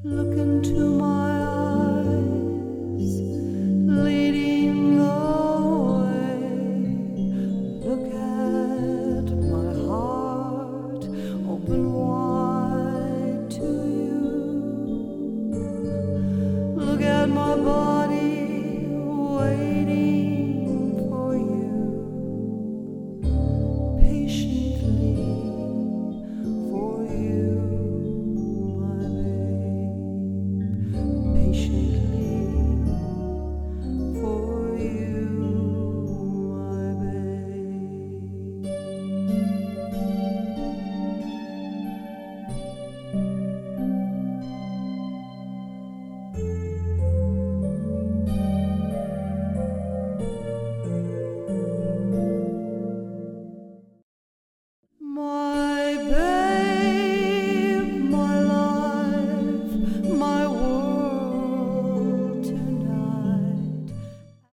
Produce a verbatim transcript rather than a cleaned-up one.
Look into my eyes, leading the way. Look at my heart, open wide to you. Look at my body.